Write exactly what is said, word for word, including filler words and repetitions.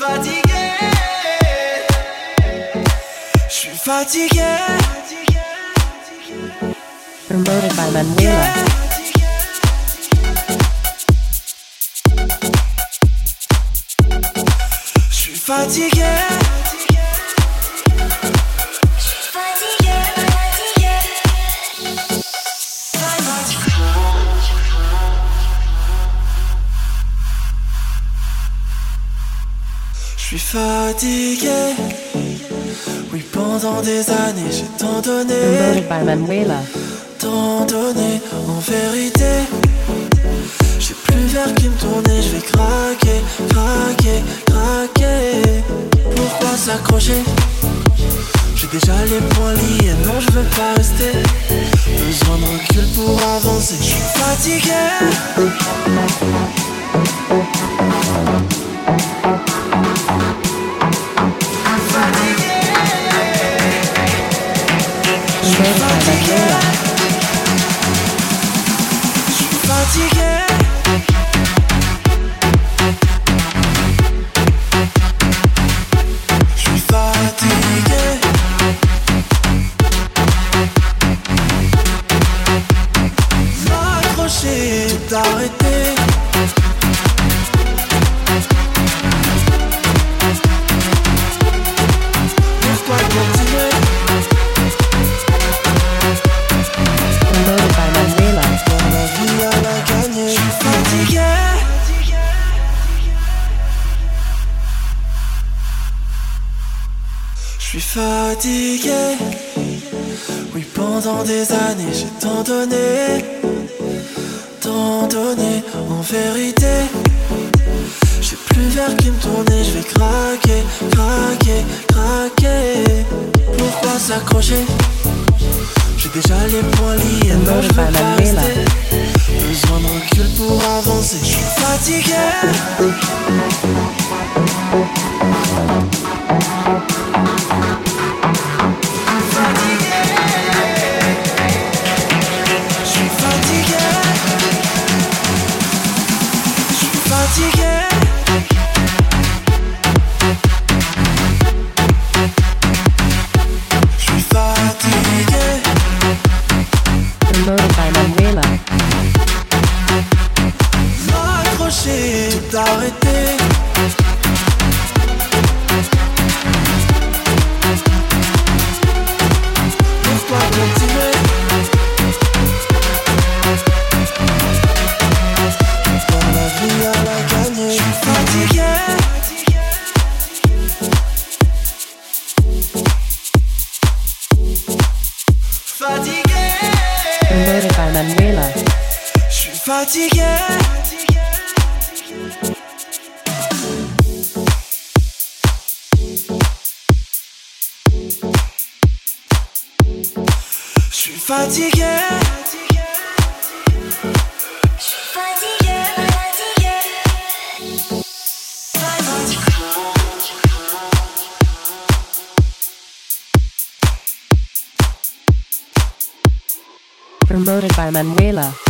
fatigué. Je suis fatigué. Promoted by Manuela. Je suis fatigué. Je suis fatigué. Oui, pendant des années j'ai tant donné. Promoted by Manuela. Tant donné en vérité. J'ai plus vers qui me tourner, je vais craquer, craquer, craquer. Pourquoi s'accrocher? J'ai déjà les poings liés, non je veux pas rester. Besoin de recul pour avancer. Je suis fatigué. Je suis fatigué. Je suis fatigué. Je suis fatigué. M'accrocher, tout arrêter. Pourquoi continuer? Promoted by Manuela. Dans la vie à la gagner. Je suis fatigué. Je suis fatigué. Oui, pendant des années j'ai tant donné. Tant donné en vérité. J'ai plus vers qui me tourner, je vais craquer, craquer, craquer. Pourquoi s'accrocher? J'ai déjà les poings liés, non je veux pas rester. Besoin de recul pour avancer. Je suis fatigué. Fatigué. Je suis fatigué. Je suis fatigué. Je suis fatigué. Promoted by Manuela. M'accrocher, tout arrêter. Pourquoi continuer? Dans la vie à la gagner. Je suis fatigué. Fatigué. Promoted by Manuela. Je suis fatigué. Je suis fatigué. Promoted by Manuela.